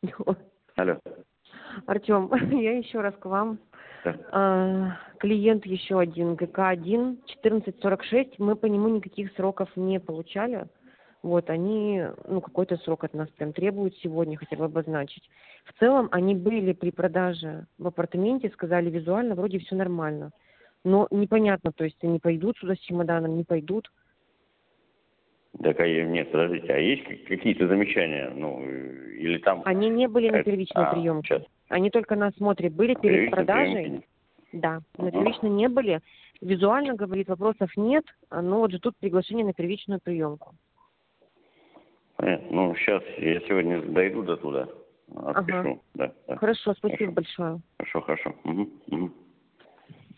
Алло. Артем, я еще раз к вам. Да. Клиент еще один, ГК-1, 1446. Мы по нему никаких сроков не получали. Вот, они, какой-то срок от нас прям требуют сегодня хотя бы обозначить. В целом, они были при продаже в апартаменте, сказали визуально, вроде все нормально. Но непонятно, то есть они пойдут сюда с чемоданом, не пойдут. Так, нет, подождите, а есть какие-то замечания? Или там... Они не были на первичной приемке. Сейчас. Они только на осмотре были перед продажей. Приемке? Да, на первичной не были. Визуально, говорит, вопросов нет, но вот ждут приглашение на первичную приемку. Понятно. Сейчас я сегодня дойду до туда, отпишу. Ага. Да. Хорошо, спасибо Хорошо. большое. Хорошо. Угу.